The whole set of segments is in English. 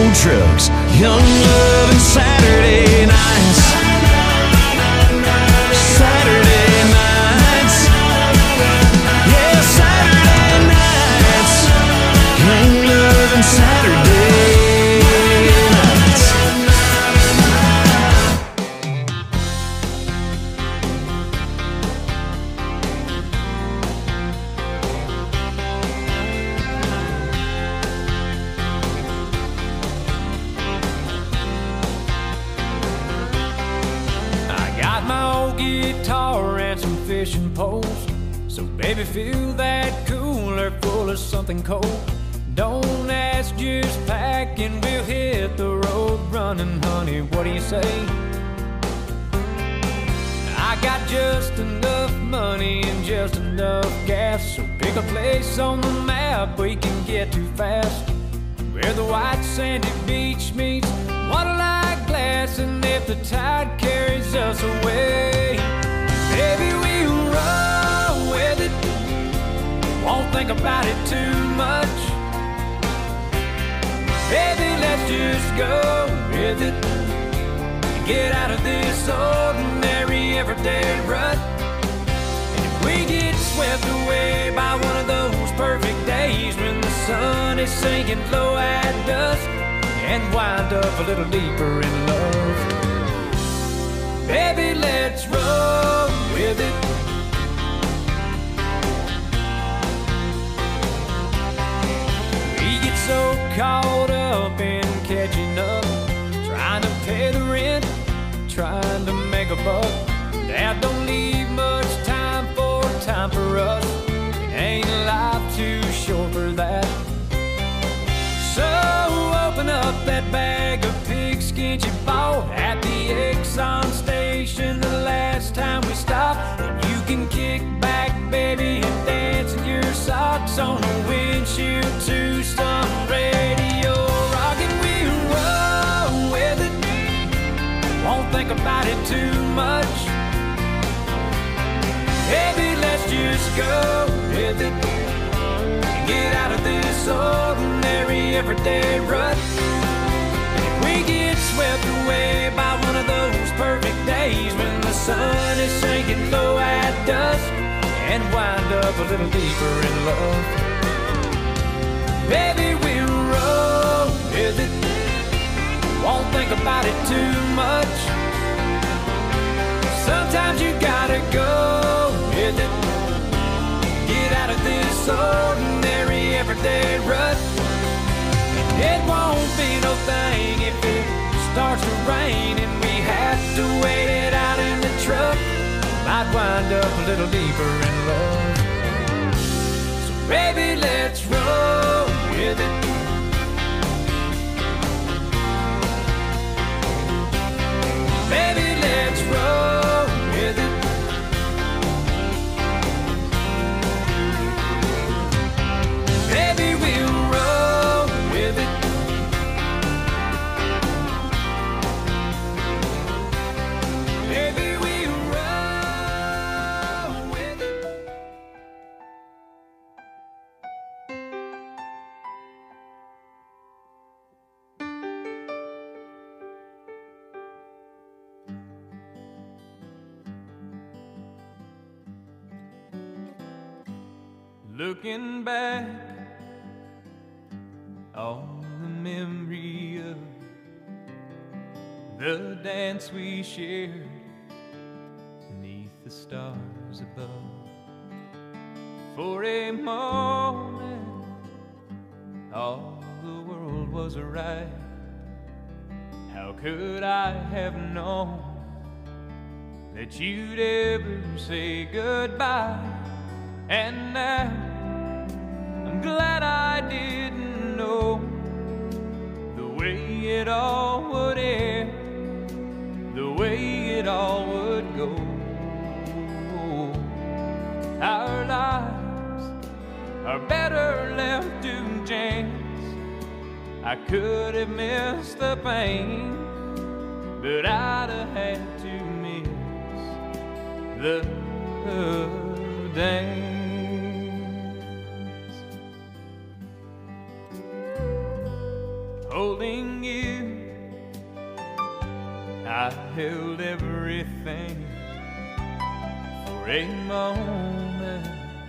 old trucks, young love and Saturday nights. Saturday nights. Yeah, Saturday nights. Young love and Saturday nights. Guitar and some fishing poles, so baby fill that cooler full of something cold. Don't ask, just pack and we'll hit the road running, honey, what do you say? I got just enough money and just enough gas, so pick a place on the map we can get to fast, where the white sandy beach meets water-like glass, and if the tide carries us away, baby, we'll roll with it. Won't think about it too much. Baby, let's just go with it. Get out of this ordinary everyday rut. And if we get swept away by one of those perfect days when the sun is sinking low at dusk, and wind up a little deeper in love, baby, let's roll with it. We get so caught up in catching up, trying to pay the rent, trying to make a buck, that don't leave much time for us. It ain't life too short for that. So open up that bag of pigskin you bought at the Exxon station the last time we stopped, and you can kick back, baby, and dance in your socks on the windshield to some radio rock, and we'll roll with it. Won't think about it too much. Baby, let's just go with it. Get out of this ordinary everyday rut. And if we get swept away by one of those perfect days when the sun is sinking low at dusk, and wind up a little deeper in love, baby, we'll roll with it. Won't think about it too much. Sometimes you gotta go with it. Get out of this ordinary everyday rut. It won't be no thing if it starts to rain and we have to wait it out in the truck. Might wind up a little deeper in love. So baby, let's roll with it. Baby, let's roll with it. Baby, we'll roll with it. Baby, we'll roll with it. Looking back on the memory of the dance we shared beneath the stars above. For a moment, all the world was right. How could I have known that you'd ever say goodbye? And now I'm glad I didn't know the way it all would end, the way it all would go. Our lives are better left to chance. I could have missed the pain, but I'd have had to miss the dance. Holding held everything for a moment.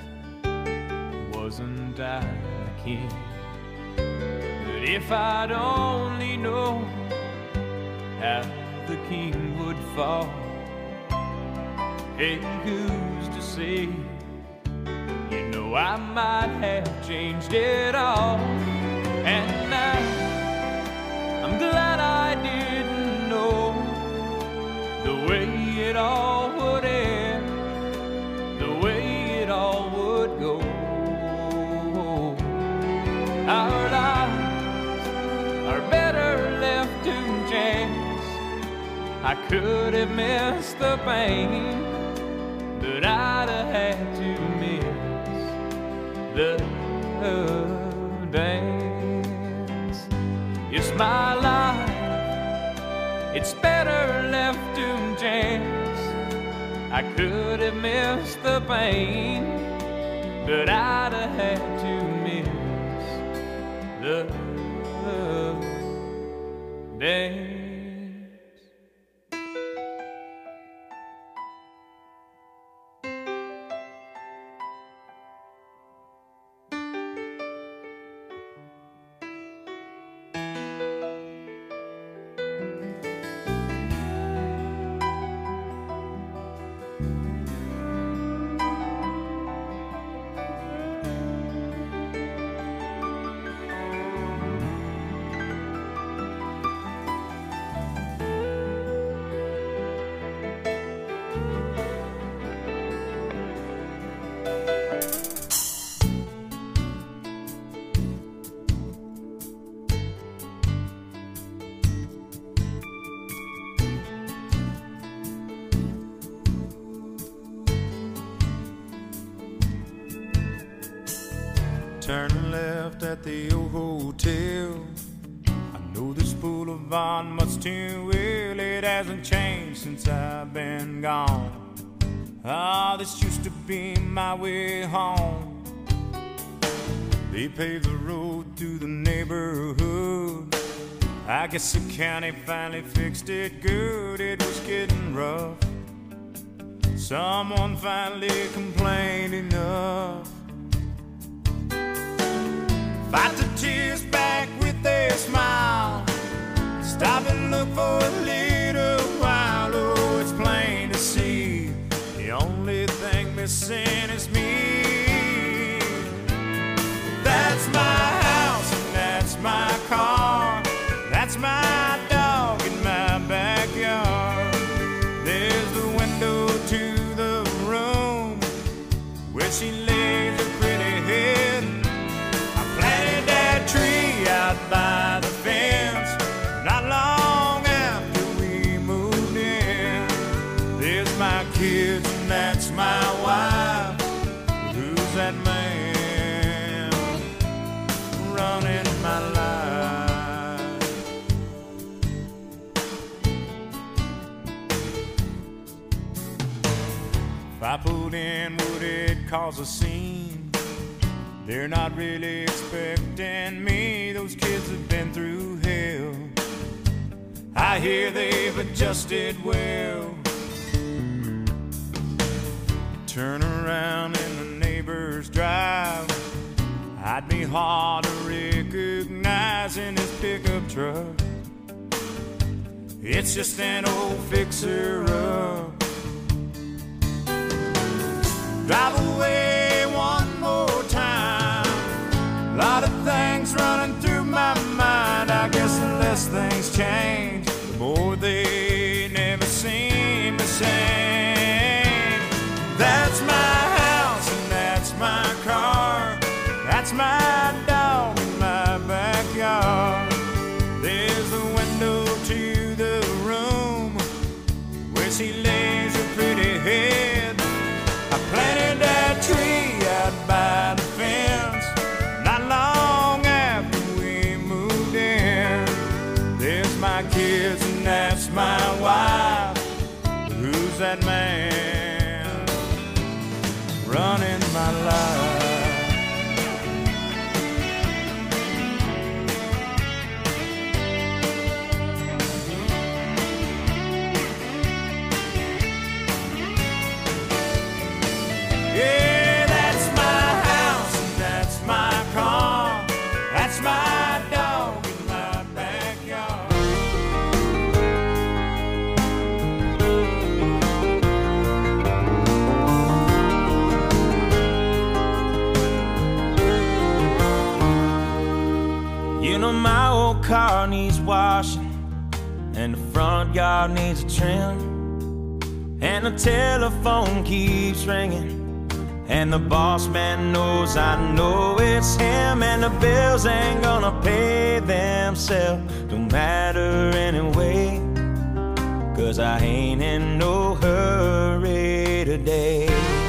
Wasn't I the king? But if I'd only known how the king would fall, hey, who's to say? You know, I might have changed it all. And now I'm glad I didn't know the way it all would end, the way it all would go. Our lives are better left to chance. I could have missed the pain, but I'd have had to miss the dance. It's my life, it's better left to chance. I could have missed the pain, but I'd have had to miss the dance. Turn left at the old hotel. I know this boulevard much too well. It hasn't changed since I've been gone. Ah, this used to be my way home. They paved the road through the neighborhood. I guess the county finally fixed it good. It was getting rough. Someone finally complained enough. Fight the tears back with a smile. Stop and look for a little while. Oh, it's plain to see the only thing missing is me. That's my house and that's my car. That's my dog in my backyard. There's the window to the room where she lays her pretty head. Tree out by the fence, not long after we moved in. There's my kids and that's my wife. Who's that man running my life? If I pulled in, would it cause a scene? They're not really expecting me. Those kids have been through hell. I hear they've adjusted well. Turn around in the neighbor's drive. I'd be hard to recognize in his pickup truck. It's just an old fixer-up. Drive away one more time. A lot of things running through my mind. I guess the less things change, the more they never seem the same. That's my house and that's my car. That's my dog in my backyard. There's the window to the room where she lays her pretty head. I planted that tree out by the fence, not long after we moved in. There's my kids and that's my wife. Who's that man running my life? car needs washing, and the front yard needs a trim, and the telephone keeps ringing, and the boss man knows I know it's him, and the bills ain't gonna pay themselves. Don't matter anyway, 'cause I ain't in no hurry today.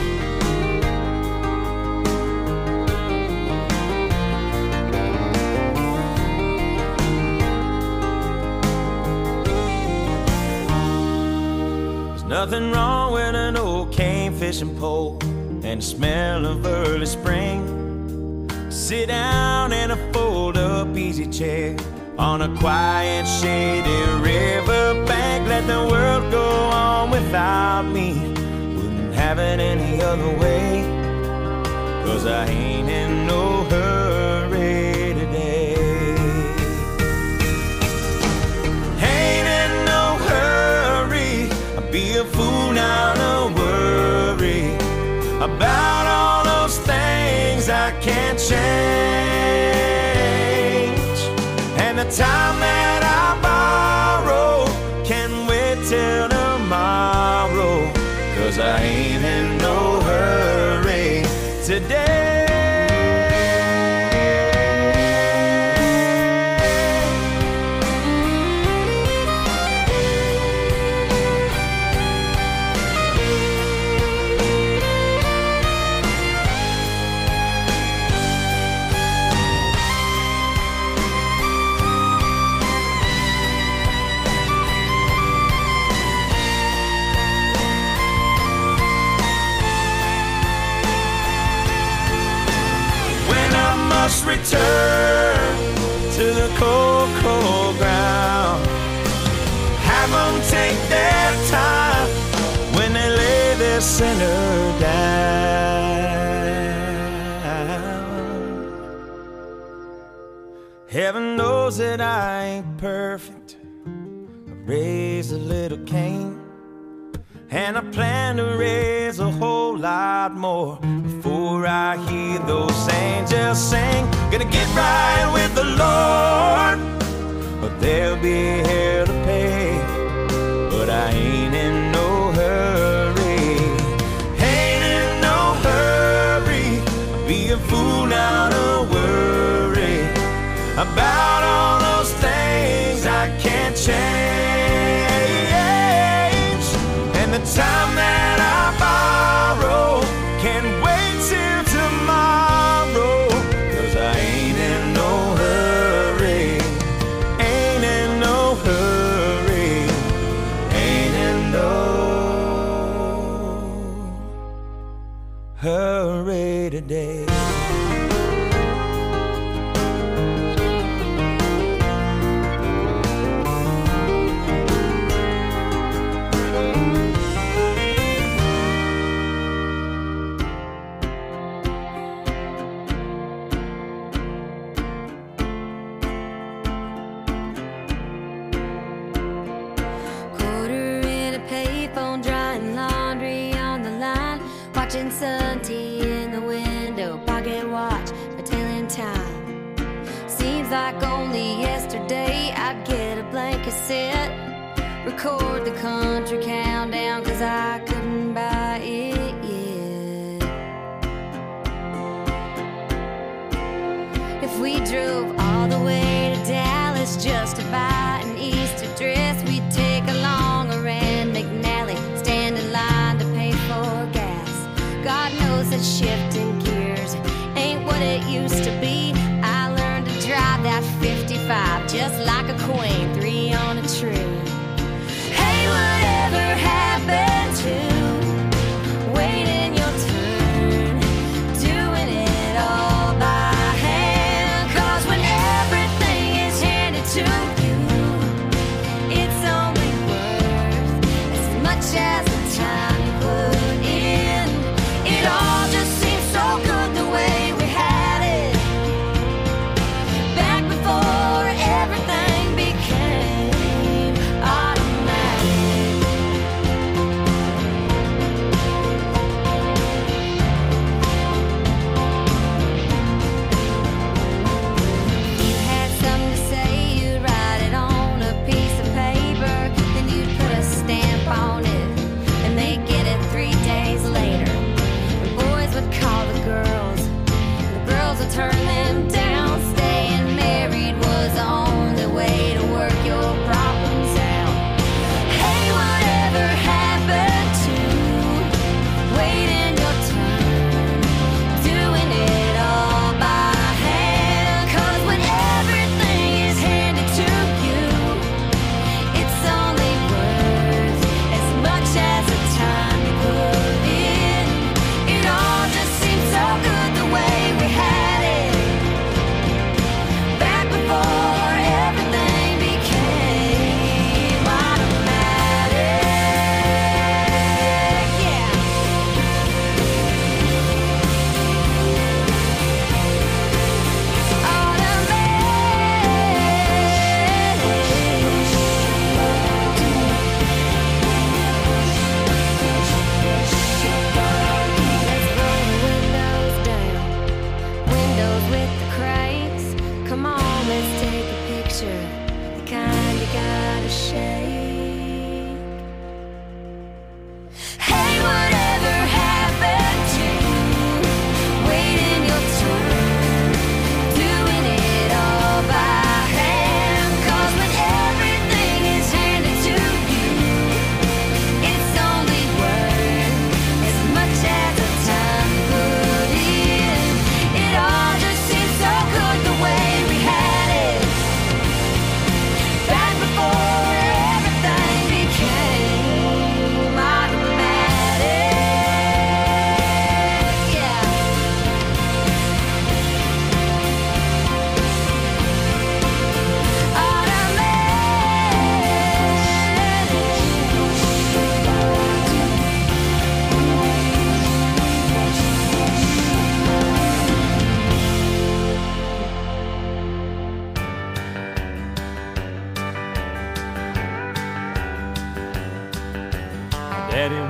There's nothing wrong with an old cane fishing pole and the smell of early spring. Sit down in a fold-up easy chair on a quiet, shady riverbank. Let the world go on without me. Wouldn't have it any other way, 'cause I ain't in no hurry today. Ain't in no hurry. I'd be a fool now to worry about all those things I can't change. And the time that I borrow can wait till tomorrow, 'cause I ain't in no hurry today. Return to the cold, cold ground. Have them take their time when they lay their sinner down. Heaven knows that I ain't perfect. I raised a little Cain, and I plan to raise a whole lot more before I hear those angels sing. Gonna get right with the Lord, but there'll be hell to pay. But I ain't in no hurry. Ain't in no hurry. I'd be a fool now to worry about all those things I can't change. And the time that I borrow can wait till tomorrow, 'cause I ain't in no hurry. Ain't in no hurry. Ain't in no hurry today. Watching sun tea in the window, pocket watch for telling time. Seems like only yesterday I'd get a blank cassette, record the country countdown, 'cause I couldn't buy it yet. If we drove all the way to Dallas just to buy an Easter dress, we'd take along a Rand McNally, stand in line to pay for gas. God knows that shifting gears ain't what it used to be. I learned to drive that 55 just like a queen, 3 on a tree. Hey, whatever happened to waiting your turn, doing it all by hand? 'Cause when everything is handed to you, it's only worth as much as the time you put in. It all just seems so good the way we had it.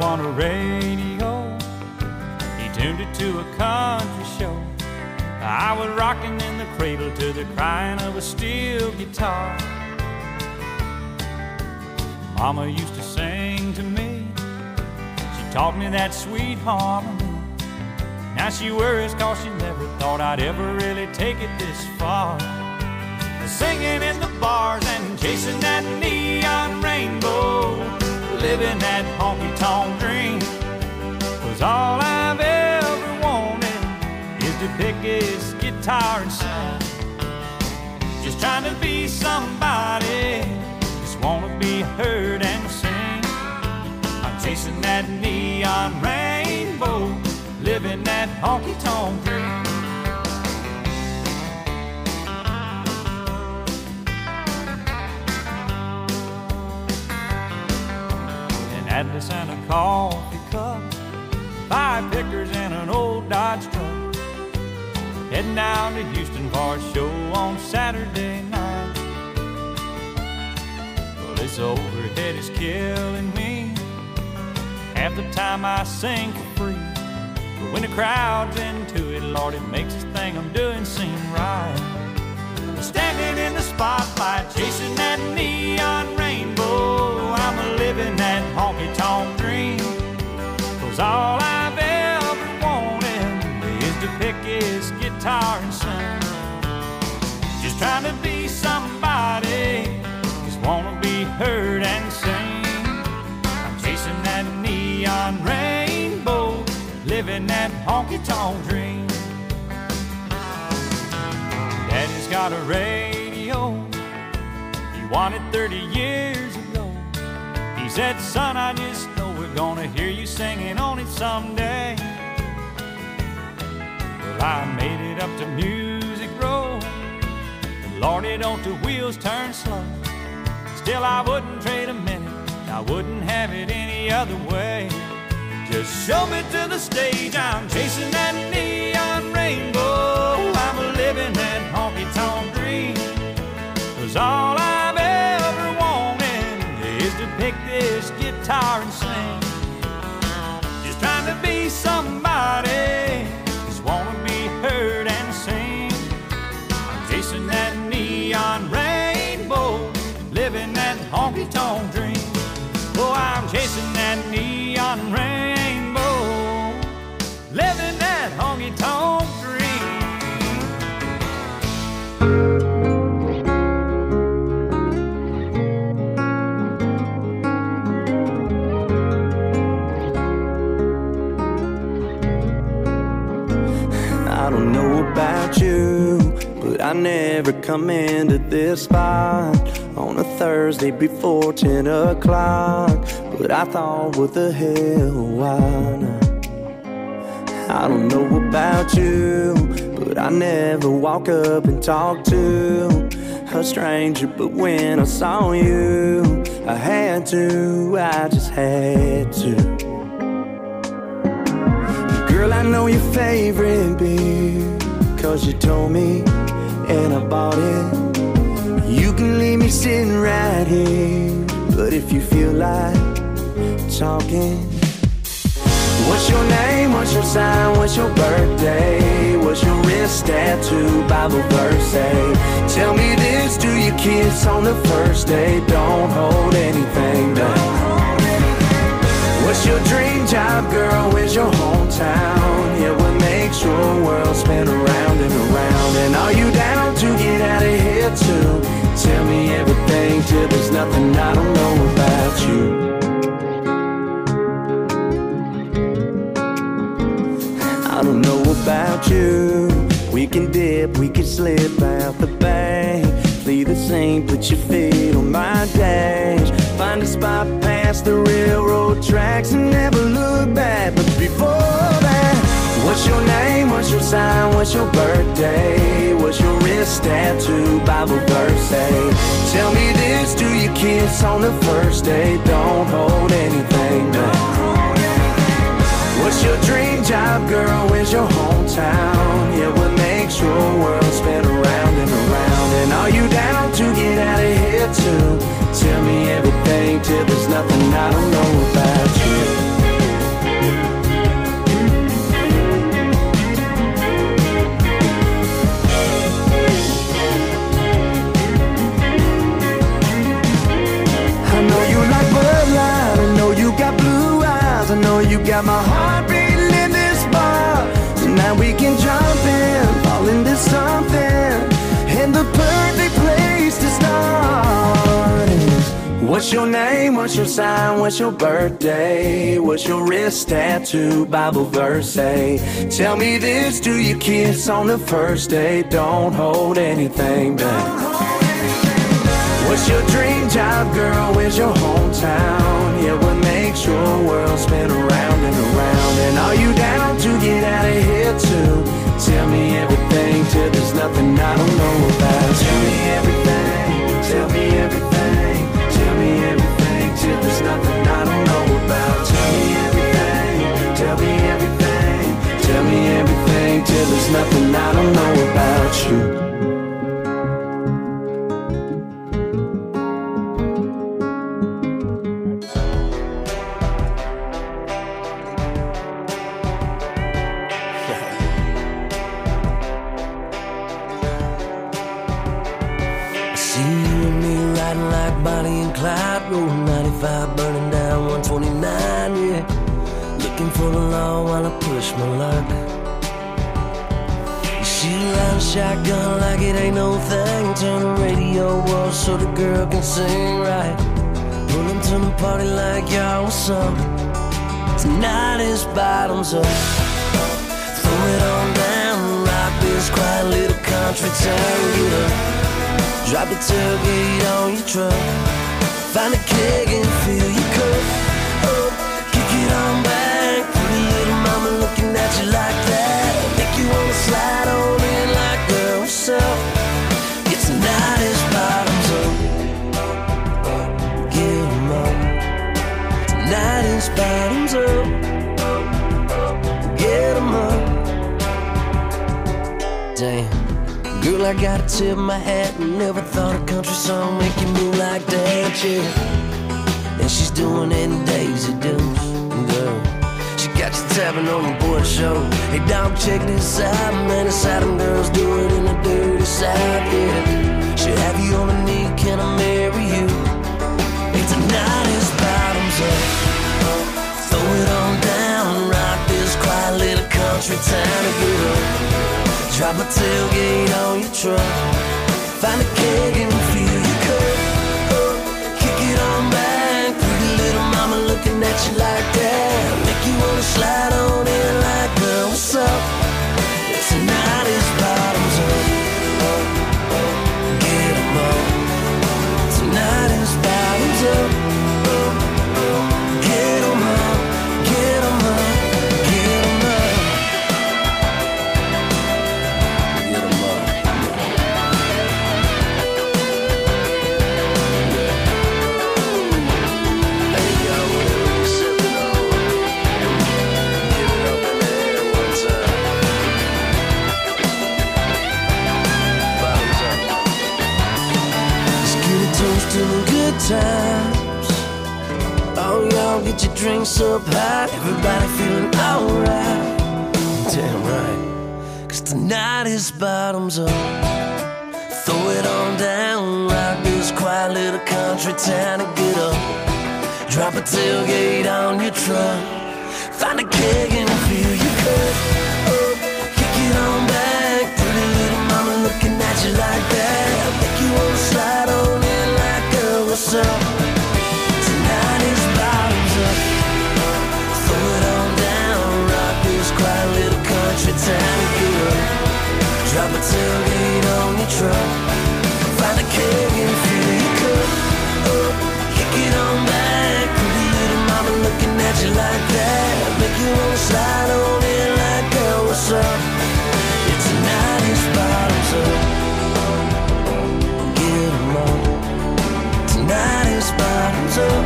on a radio. He tuned it to a country show. I was rocking in the cradle to the crying of a steel guitar. Mama used to sing to me. She taught me that sweet harmony. Now she worries 'cause she never thought I'd ever really take it this far. Singing in the bars and chasing that neon rainbow, living that honky-tonk dream. 'Cause all I've ever wanted is to pick his guitar and sing. Just trying to be somebody, just wanna be heard and sing. I'm chasing that neon rainbow, living that honky-tonk dream. An Atlas and a coffee cup, 5 pickers and an old Dodge truck. Heading down to Houston for a show on Saturday night. Well, this overhead is killing me. Half the time I sing for free, but when the crowd's into it, Lord, it makes this thing I'm doing seem right. Standing in the spotlight, chasing that neon rainbow, I'm living that honky-tonk dream. 'Cause all I've ever wanted is to pick his guitar and sing. Just trying to be somebody, just wanna be heard and sing. I'm chasing that neon rainbow, living that honky-tonk dream. Daddy's got a radio, he won it 30 years ago. He said, son, I just know we're gonna hear you singing on it someday. Well, I made it up to Music Row. Lordy, don't the wheels turn slow. Still, I wouldn't trade a minute, I wouldn't have it any other way. Just show me to the stage, I'm chasing that neon rainbow. I'm living that honky-tonk dream. 'Cause all I've ever wanted is to pick this guitar and sing. Just trying to be somebody, just wanna be heard and sing. I'm chasing that neon rainbow, living that honky-tonk dream. Oh, I'm chasing that neon rainbow, living that honky-tonk dream. I don't know about you, but I never come into this spot on a Thursday before 10 o'clock. But I thought, what the hell, why not? I don't know about you, but I never walk up and talk to a stranger. But when I saw you, I had to, I just had to. Girl, I know your favorite beer, 'cause you told me and I bought it. You can leave me sitting right here, but if you feel like talking, what's your name, what's your sign, what's your birthday, what's your wrist tattoo, Bible verse say? Tell me this, do you kiss on the first date? Don't hold anything back. What's your dream job, girl, where's your hometown? Yeah, what makes your world spin around and around? And are you down to get out of here too? Tell me everything till there's nothing I don't know about you. I don't know about you. We can dip, we can slip out the bank. Flee the scene, put your feet on my dash. Find a spot past the railroad tracks and never look back. But before that, what's your name, what's your sign, what's your birthday, what's your wrist tattoo, Bible verse say? Tell me this, do you kiss on the first date? Don't hold anything back. What's your dream job, girl, where's your hometown? Yeah, what makes your world spin around and around? And are you down to get out of here too? Tell me everything till there's nothing I don't know about you. we can jump in, fall into something, and the perfect place to start is, what's your name, what's your sign, what's your birthday, what's your wrist tattoo, Bible verse say? Tell me this, do you kiss on the first date? Don't hold anything back. What's your dream job, girl, where's your hometown? Yeah, what makes your world spin around and around? And are you down to get out of here too? Tell me everything till there's nothing I don't know about. Tell me everything, tell me everything, tell me everything till there's nothing I don't know about. Tell me everything, tell me everything, tell me everything till there's nothing I don't know about you. Bonnie and Clyde, rolling 95, burning down 129, yeah. Looking for the law while I push my luck. You shoot around a shotgun like it ain't no thing. Turn the radio off so the girl can sing right. Pull them to the party like y'all, what's up? Tonight is bottoms up. Throw it on down, rock this quiet little country town, get up. Drop the tailgate on your truck. Find a keg and fill your cup. Oh, kick it on back. Pretty little mama looking at you like that. Make you wanna slide on in like, girl, what's up? Yeah, tonight is bottoms up. Get 'em up. Tonight is bottoms up. Get 'em up. Damn. Girl, I gotta tip my hat. Never thought a country song make you move like that, yeah. And she's doing it in Daisy Dukes, girl. She got you tapping on the board show. Hey, dog, check this out, man. It's how them girls do it in the dirty side, yeah. She'll have you on a knee, can I marry you? Hey, tonight is bottoms up. Throw it on down, rock this quiet little country town, girl. Drop a tailgate on your truck. Find a keg and fill your cup. Oh, kick it on back. Pretty little mama looking at you like that. Make you wanna slide on in like, girl, what's up? Yeah, tonight is bottoms up. Get 'em up. Tonight is bottoms up. Get 'em up. Get 'em up. Get 'em up. To the good times. Oh, y'all get your drinks up high. Everybody feeling alright. Damn right. 'Cause tonight is bottoms up. Throw it on down. Rock this quiet little country town and get up. Drop a tailgate on your truck. Find a keg and fill your cup. Oh, kick it on back. Pretty little mama looking at you like that. Make you wanna slide on in like, girl, what's up? Tonight is bottoms up. Throw it on down. Rock this quiet little country town and get up. Drop a tailgate on your truck. Find a keg and fill your cup. Oh, kick it on back. Pretty little mama looking at you like that. Make you wanna slide on in like, girl, what's up? Yeah, tonight is bottoms up. Get 'em up. Tonight is bottoms up.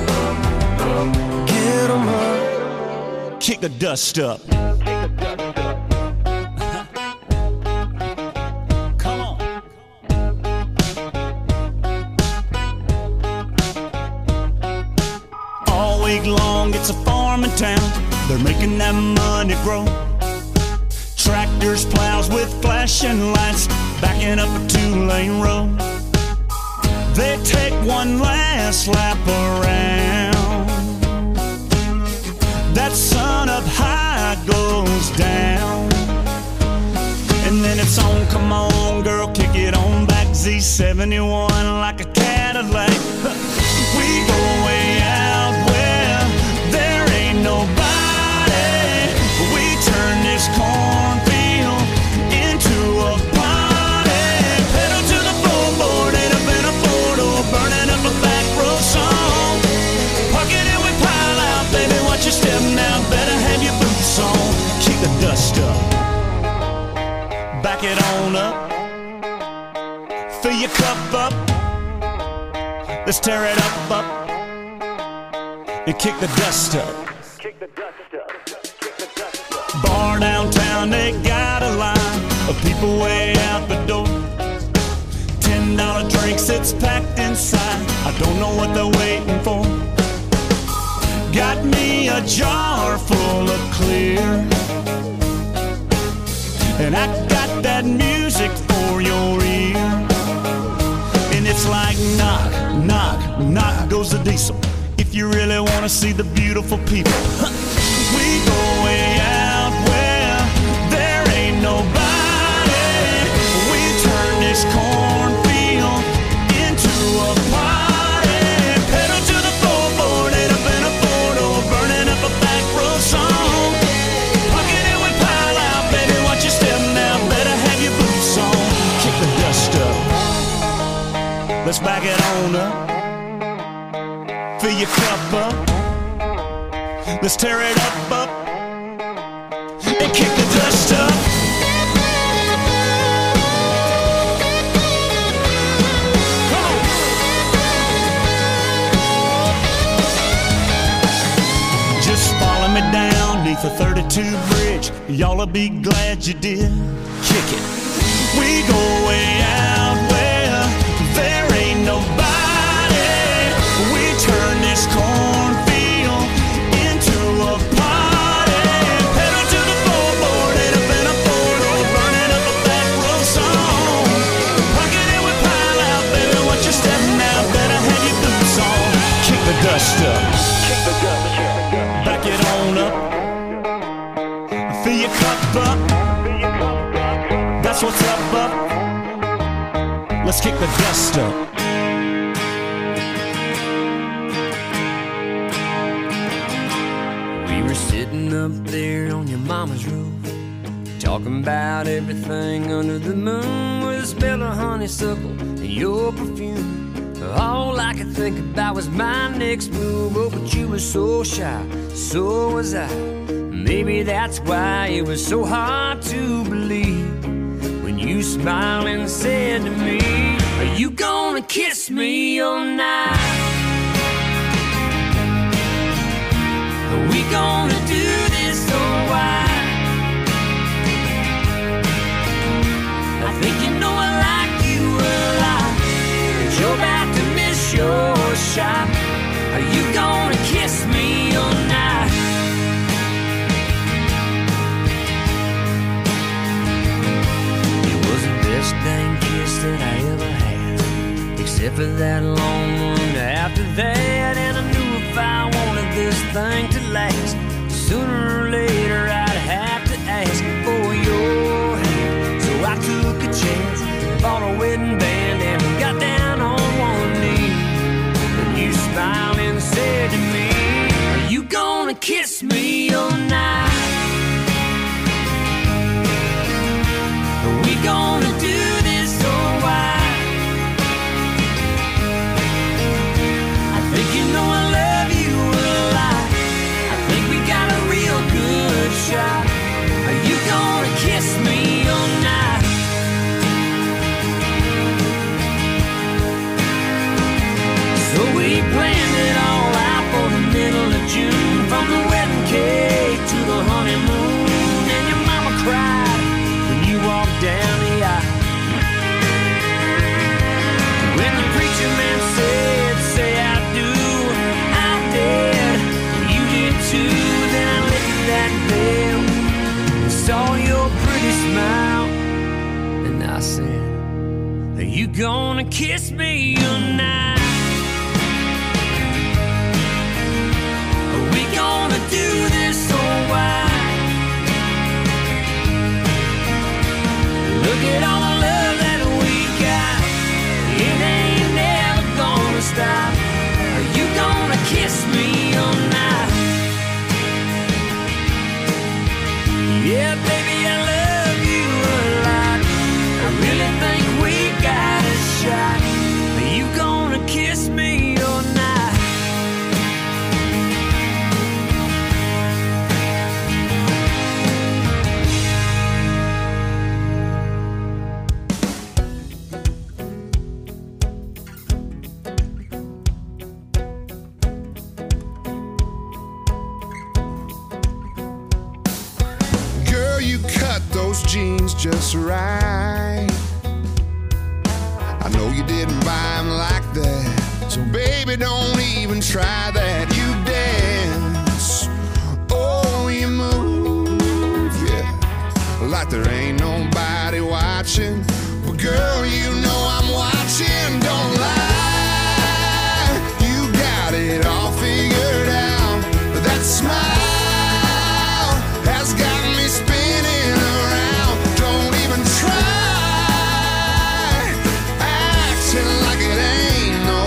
Get 'em up. Kick the dust up. Come on. All week long, it's a farming town. They're making that money grow. Tractors, plows with flashing lights, backing up a 2-lane road. They take one last lap around. That sun up high goes down. 71 like a Cadillac. We go way out where there ain't nobody. We turn this cornfield into a party. Pedal to the floorboard, end up in a four-door, burning up a back road song. Park it and we pile out, baby, watch your step now, better have your boots on. Kick the dust up, back it on up, fill your cup up, let's tear it up, and kick the dust up. Bar downtown, they got a line of people way out the door. $10 drinks, it's packed inside, I don't know what they're waiting for. Got me a jar full of clear, and I got that music for your ear. And it's like knock, knock, knock goes the diesel. If you really want to see the beautiful people, we go way out where there ain't nobody. We turn this cornfield into a party. Pedal to the floorboard, end up in a four-door, burning up a back road song. Park it and we pile out, baby, watch your step now, better have your boots on. Kick the dust up, let's back it on up, fill your cup up, let's tear it up, and kick the dust up. Come on. Just follow me down neath the 32 bridge, y'all'll be glad you did. Kick it. We go way out where there ain't nobody. We turn this cornfield into a party. Pedal to the floorboard, end up in a four-door, burning up a back road song. Park it and we pile out, baby, watch your step now, better have your boots on. Kick the dust up, back it on up, fill your cup up, that's what's up. Let's kick the dust up. We were sitting up there on your mama's roof, talking about everything under the moon, with the smell of honeysuckle and your perfume. All I could think about was my next move. Oh, but you were so shy, so was I. Maybe that's why it was so hard to believe when you smiled and said to me, are you gonna kiss me all night? Are we gonna do this or why? I think you know I like you a lot, but you're about to miss your shot. Are you gonna kiss me all night? It was the best dang kiss that I ever had, except for that long one after that. And I knew if I wanted this thing to last, sooner or later I'd have to ask for your hand. So I took a chance, bought a wedding band, and got down on one knee. And you smiled and said to me, are you gonna kiss me all night? Are we gonna do this or why? I think you know I love you a lot. I think we got a real good shot. Are you gonna kiss me all night? So we planned it all out for the middle of June, from the wedding cake to the honeymoon. And your mama cried when you walked down the aisle. When the preacher man said, say I do, I did. You did too. Then I lifted that veil, saw your pretty smile, and I said, are you gonna kiss me all night? Are we gonna do this or why? Look at all the love that we got those jeans just right. I know you didn't buy them like that, so baby, don't even try that. You dance, oh, you move, yeah, like there ain't nobody watching. But girl, you know I'm watching, don't lie. You got it all figured out. That smile has got me spinning around. Don't even try acting like it ain't no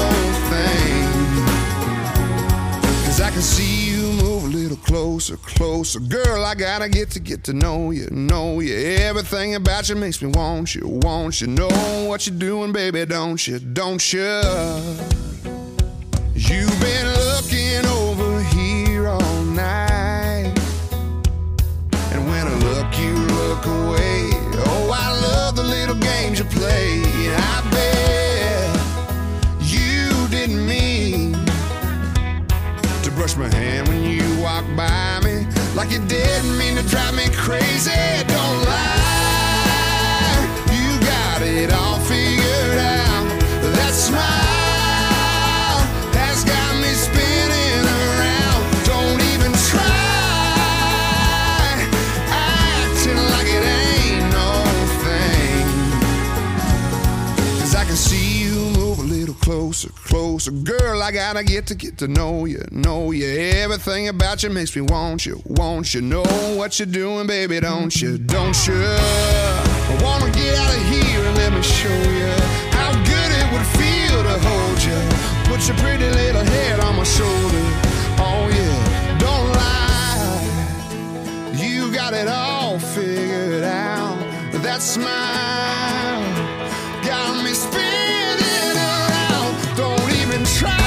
thing. 'Cause I can see you move a little closer, closer. Girl, I gotta get to know you, know you. Everything about you makes me want you, want you. Know what you're doing, baby, don't you, don't you? You've been looking over here all night, and when I look, you look away. Oh, I love the little games you play. I bet you didn't mean to brush my hand when you walked by me, like you didn't mean to drive me crazy. Don't lie, you got it all figured out. That smile has got me spinning around. Don't even try acting like it ain't no thing. 'Cause I can see you move a little closer, closer. Girl, I gotta get to know you, know you. Everything about you makes me want you, want you. Know what you're doing, baby, don't you, don't you? I wanna get out of here and let me show you how good it would feel to hold you. Put your pretty little head on my shoulder. Oh yeah, don't lie, you got it all figured out. That smile got me spinning around. Don't even try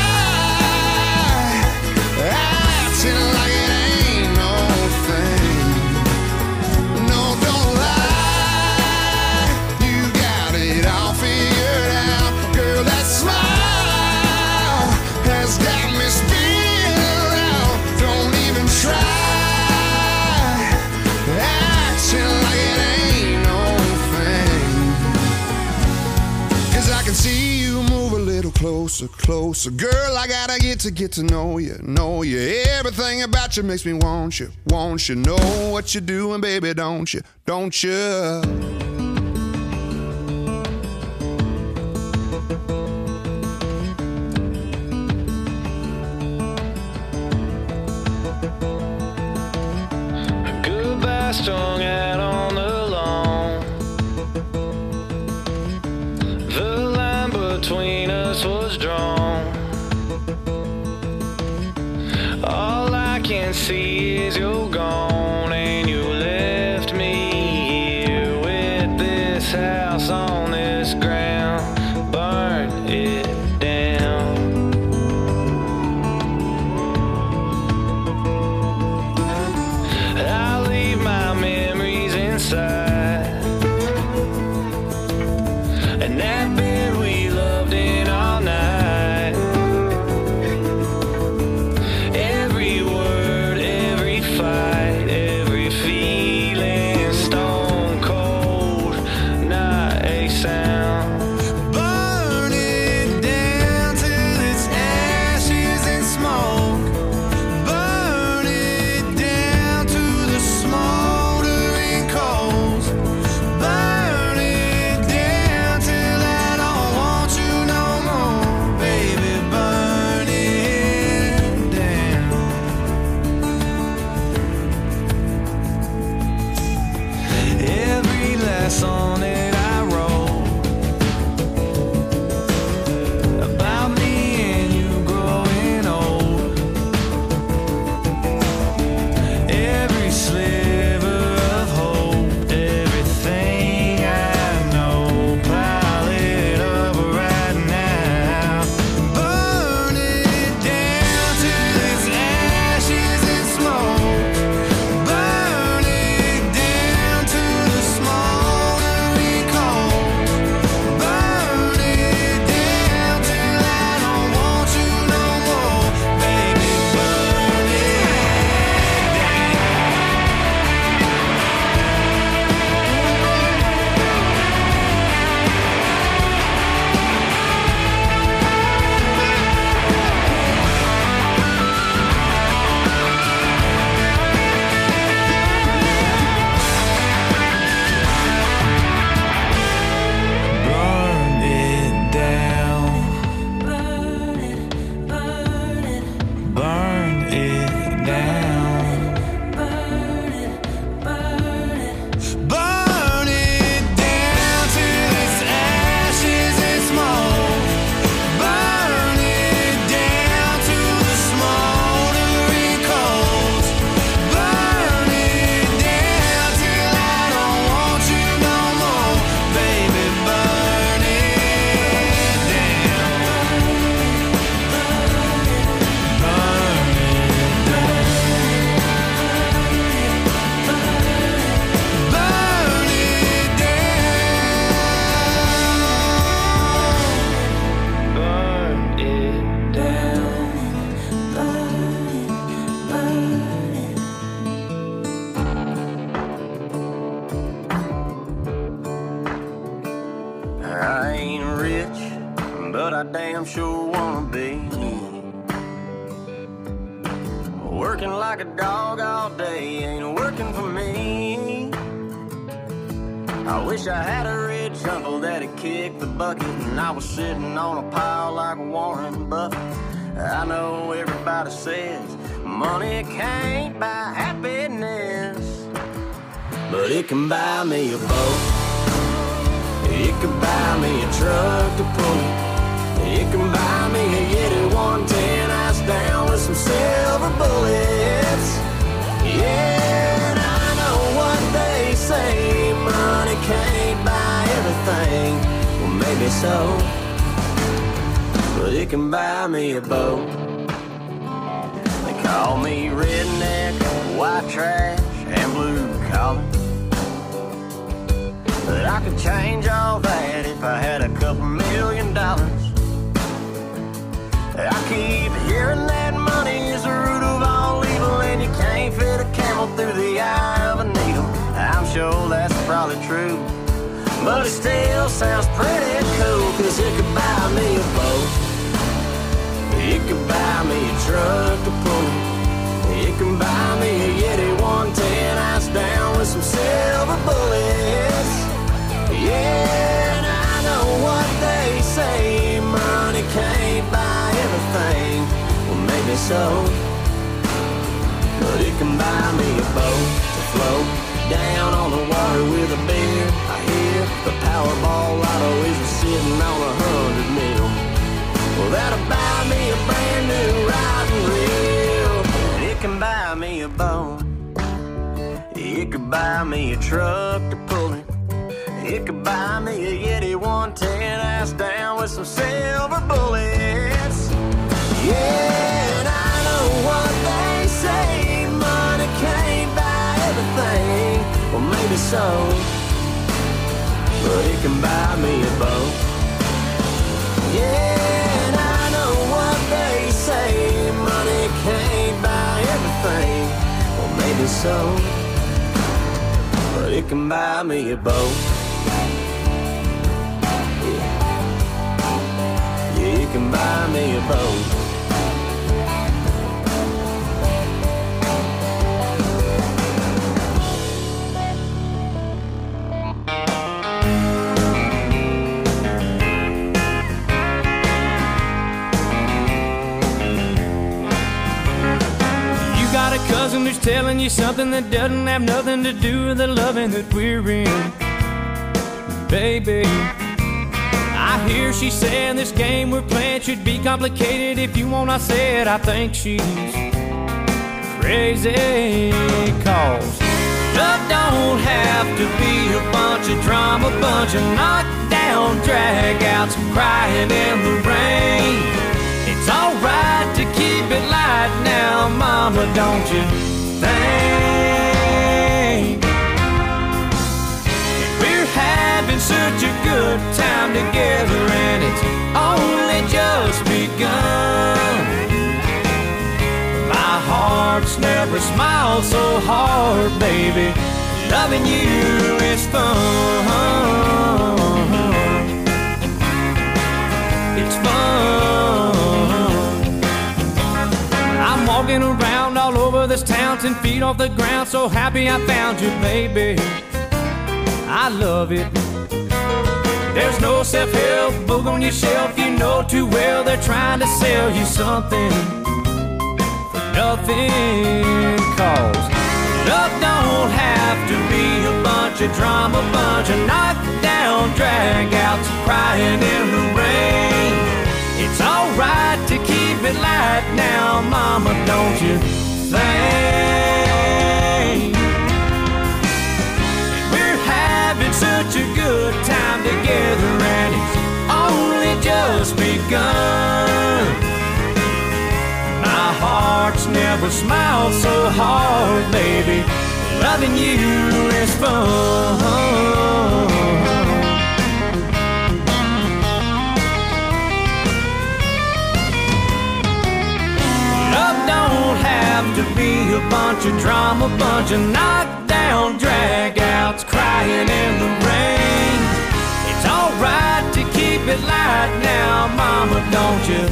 acting like it ain't no thing. No, don't lie, you got it all figured out. Girl, that smile has got me spinning around. Don't even try acting like it ain't no thing. 'Cause I can see you move a little closer, closer. Girl, I gotta get to know you, know you. Everything about you makes me want you, want you. Know what you're doing, baby, don't you, don't you? Goodbye, strung out on the lawn. The line between us was drawn. All I can see is you're gone, and you left me here with this house on this ground. Burn it down. I'll leave my memories inside, and that bed we loved in all night. Every word, every fight, every feeling, stone cold, not a sound. I damn sure wanna be. Working like a dog all day ain't working for me. I wish I had a rich uncle that'd kick the bucket and I was sitting on a pile like Warren Buffett. I know everybody says money can't buy happiness, but it can buy me a boat. It can buy me a truck to pull it. It can buy me a Yeti 110 ice down with some silver bullets. Yeah, and I know what they say, money can't buy everything. Well, maybe so, but it can buy me a boat. They call me redneck, white trash, and blue collar, but I could change all that if I had a couple $1 million. I keep hearing that money is the root of all evil, and you can't fit a camel through the eye of a needle. I'm sure that's probably true, but it still sounds pretty cool, 'cause it could buy me a boat. It could buy me a truck to pull it. It can buy me a Yeti 110 ice down with some silver bullets. Yeah, and I know what they say, money can't buy everything. Well, maybe so, but it can buy me a boat to float down on the water with a beer. I hear the Powerball lotto is sitting on 100 mil. Well, that'll buy me a brand new riding reel. And it can buy me a boat. It could buy me a truck to pull it. It could buy me a Yeti 110 ice down with some silver bullets. Yeah, and I know what they say, money can't buy everything. Well, maybe so, but it can buy me a boat. Yeah, and I know what they say, money can't buy everything. Well, maybe so, but it can buy me a boat. You can buy me a boat. You got a cousin who's telling you something that doesn't have nothing to do with the loving that we're in, baby. I hear she saying this game we're playing should be complicated. If you want, I said I think she's crazy. 'Cause love don't have to be a bunch of drama, bunch of knockdown dragouts, crying in the rain. It's alright to keep it light now, mama, don't you think? We're having such a good time together, and it's only just begun. My heart's never smiled so hard, baby. Loving you is fun. It's fun. I'm walking around all over this town, 10 feet off the ground, so happy I found you, baby. I love it. There's no self-help book on your shelf. You know too well they're trying to sell you something for nothing. 'Cause love don't have to be a bunch of drama, bunch of knockdown dragouts, crying in the rain. It's alright to keep it light now, mama, don't you think? Having such a good time together, and it's only just begun. My heart's never smiled so hard, baby. Loving you is fun. Love don't have to be a bunch of drama, bunch of knockdown dragouts, crying in the rain. It's alright to keep it light now, mama. mama, don't you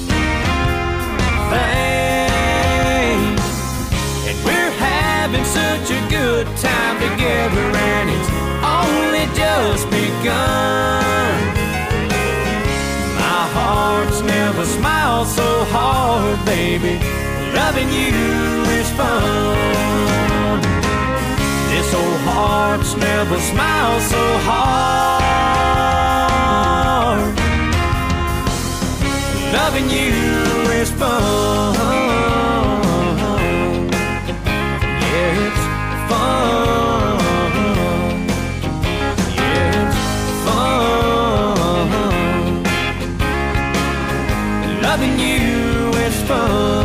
think? And we're having such a good time together, and it's only just begun. My heart's never smiled so hard, baby. Loving you is fun. This old heart's never smiled so hard. Loving you is fun. Yeah, it's fun. Yeah, it's fun. Loving you is fun.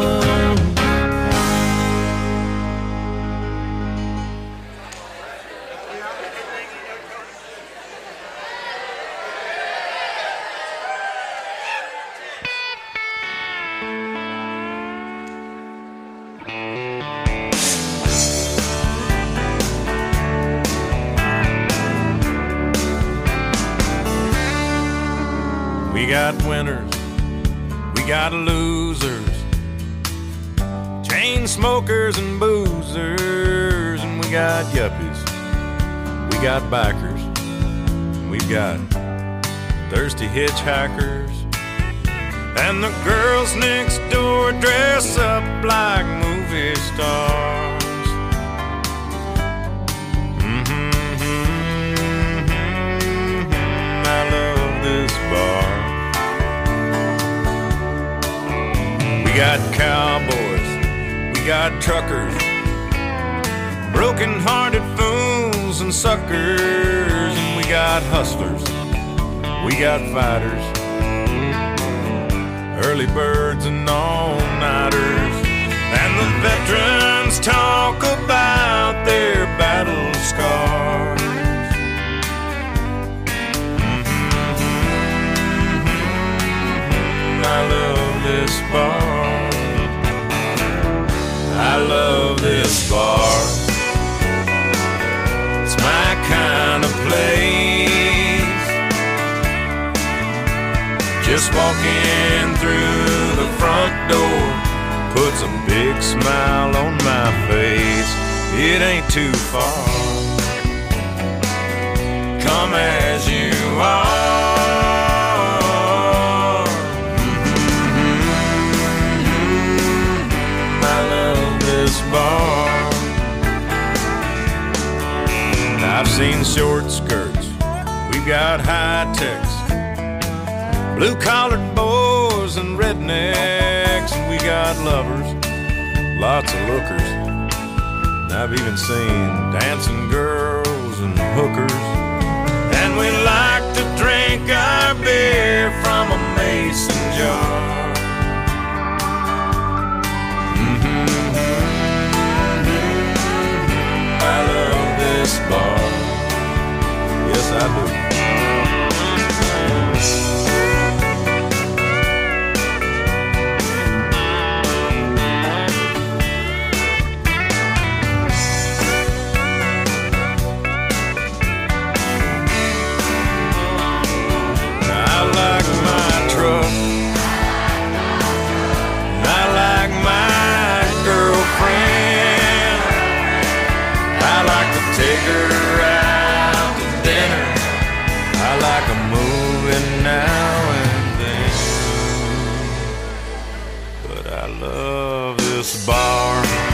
We got winners, we got losers, chain smokers and boozers, and we got yuppies, we got bikers, we've got thirsty hitchhikers, and the girls next door dress up like movie stars. I love this bar. We got cowboys, we got truckers, broken-hearted fools and suckers, and we got hustlers, we got fighters, early birds and all-nighters, and the veterans talk about their battle scars. I love this bar. I love this bar. It's my kind of place. Just walking through the front door puts a big smile on my face. It ain't too far. Come as you are. Bar. I've seen short skirts, we've got high techs, blue-collared boys and rednecks, and we got lovers, lots of lookers. And I've even seen dancing girls and hookers, and we like to drink our beer from a mason jar. Bar. Yes, I do. I like my truck. I like my girlfriend. I like to take her out to dinner. I like a movie now and then. But I love this bar.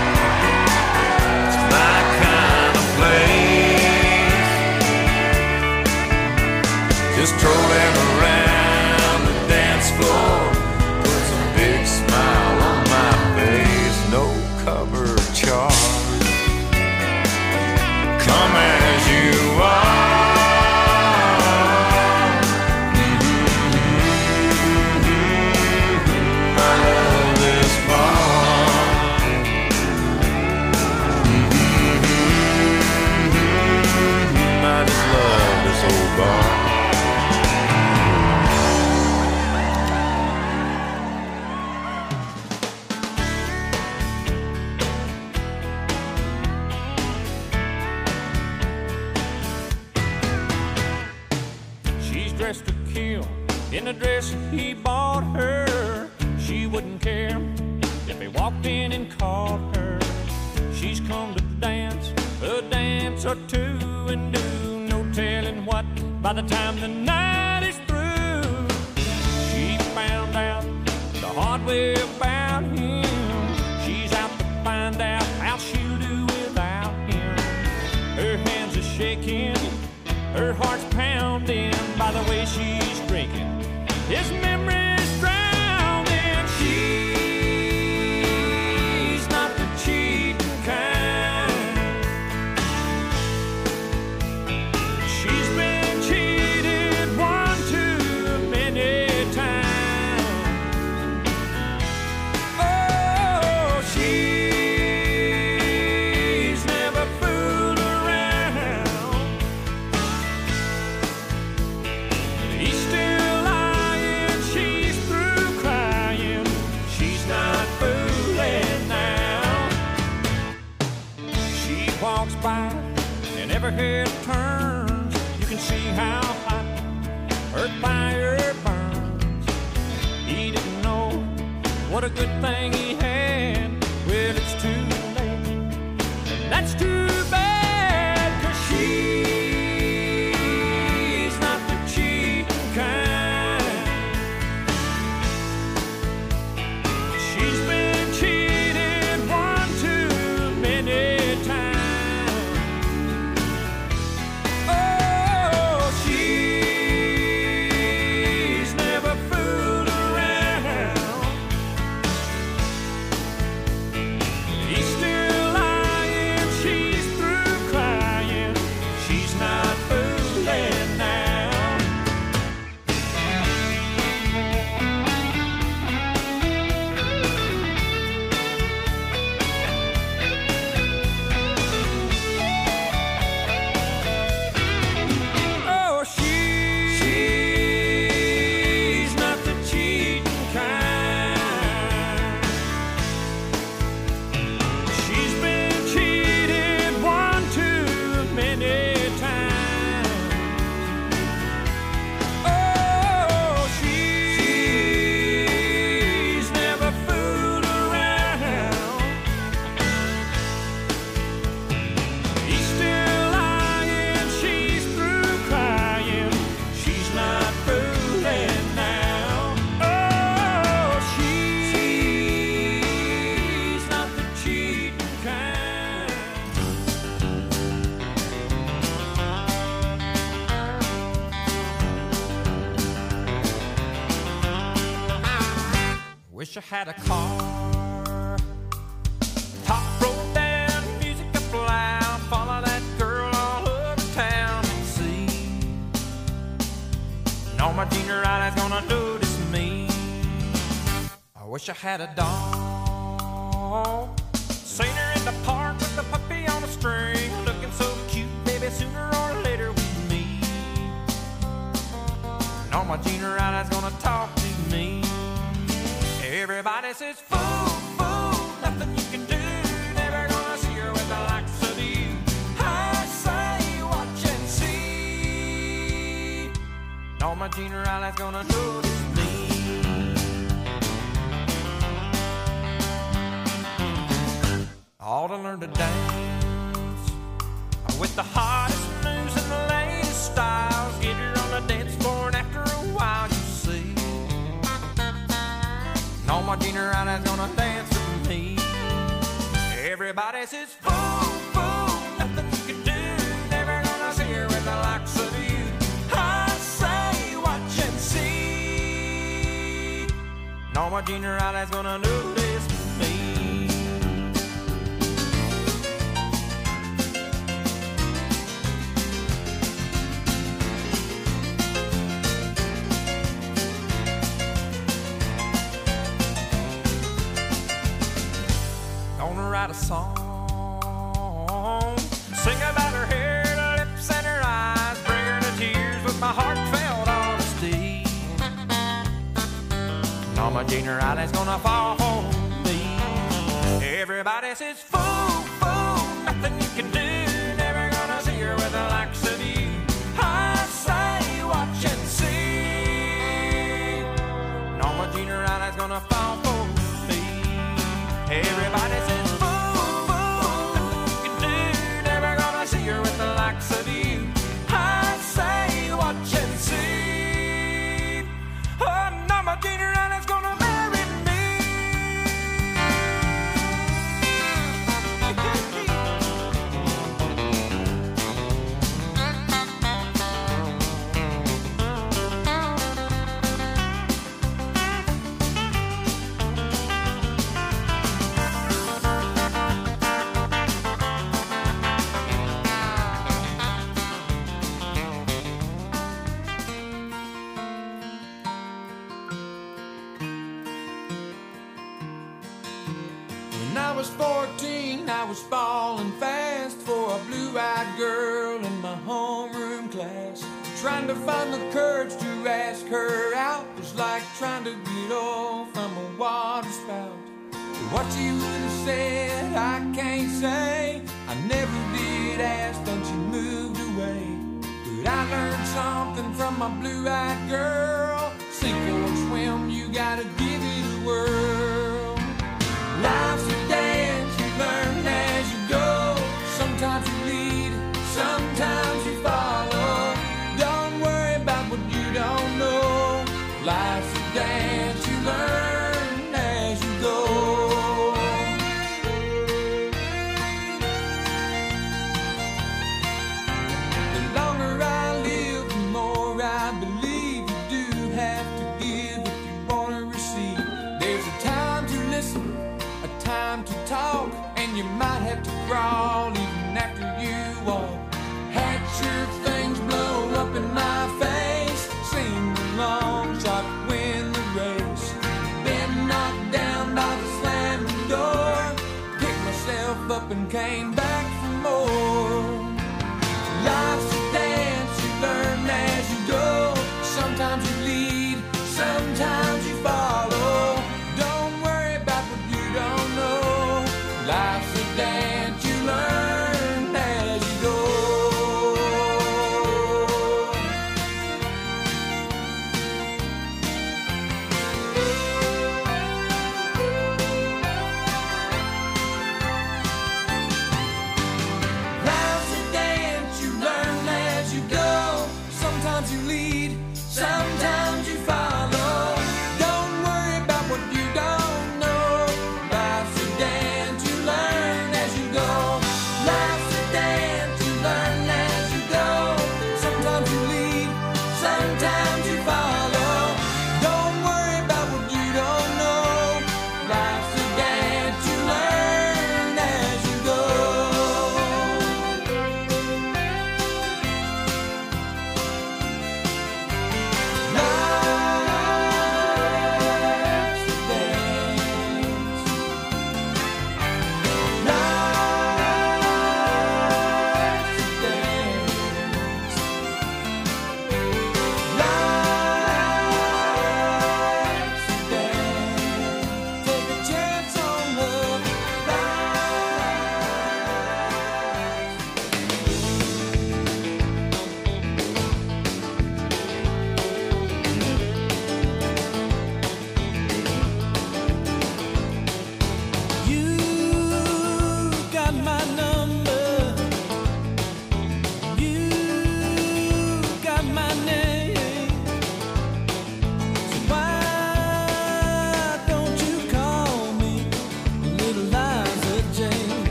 It's my kind of place. Just strolling around the dance floor puts a big smile on my face. No cover charge. Come as you are. I love this bar. I just love this old bar. Dressed to kill, in the dress he bought her. She wouldn't care if he walked in and caught her. She's come to dance a dance or two and do no telling what by the time the night is through. She found out the hard way about him. She's out to find out how she'll do without him. Her hands are shaking, her heart's pounding by the way she's drinking. His memory's drowning. She's not the cheating kind. She's been cheated one too many times. Oh, she's never fooled around. He's still lying, she's through crying. She's not fooling now. She walks by and every head turns. You can see how hot her fire burns. He didn't know what a good thing he had. Well, it's too late, and that's too bad, 'cause she's not the cheating kind. She's been cheated one too many times. Oh, she's never fooled around. He's still lying, she's through crying. She's not fooling now. Oh, she's not the cheating kind. She's been cheated one too many times. Oh, she's never fooled around. He's still lying, she's through crying. She's not fooling now. Oh, she's not the cheating kind. Wish I had a car. Top rolled down, music up loud. Follow that girl all over town and see. And all my junior eyes gonna notice me. I wish I had a dog. Seen her in the park with the puppy on a string. Looking so cute, baby, sooner or later we meet. And all my junior eyes gonna talk to me. Everybody says, fool, fool, nothing you can do. Never gonna see her with the likes of you. I say, watch and see. All my junior eyes gonna notice me. All to learn to dance with the hottest moves and the latest styles. Get her on the dance floor, and after a while you see. And all my junior eyes gonna dance with me. Everybody says, fool, fool, nothing you can do. Never gonna see her with the likes of you. I say, watch and see. And all my junior eyes gonna notice me. Gonna write a song, sing about her hair, her lips, and her eyes. Bring her to tears with my heartfelt honesty. And all my junior eyes gonna fall for me. Everybody says, fool, fool, nothing you can do. Never gonna see her with the likes of you. I say, watch and see. was 14, I was falling fast for a blue-eyed girl in my homeroom class. Trying to find the courage to ask her out was like trying to get off from a water spout. But what she would have said, I can't say. I never did ask, then she moved away. But I learned something from my blue-eyed girl. Sink or swim, you gotta give it a whirl. Life's a dance, you learn as you go. Sometimes you lead, sometimes you follow. Don't worry about what you don't know. Life's a dance, you learn as you go. The longer I live, the more I believe you do have to give if you want to receive. There's a time to listen, a time to talk, and you might have to crawl even after you walk. Had sure things blow up in my face, sing along, shot win the race. Been knocked down by the slamming door, picked myself up and came back for more. Life's a dance, you learn as you go. Sometimes you lead, sometimes you follow. Don't worry about what you don't know. Life's a dance, you learn as you go. Life's a dance, you learn as you go. Sometimes you lead,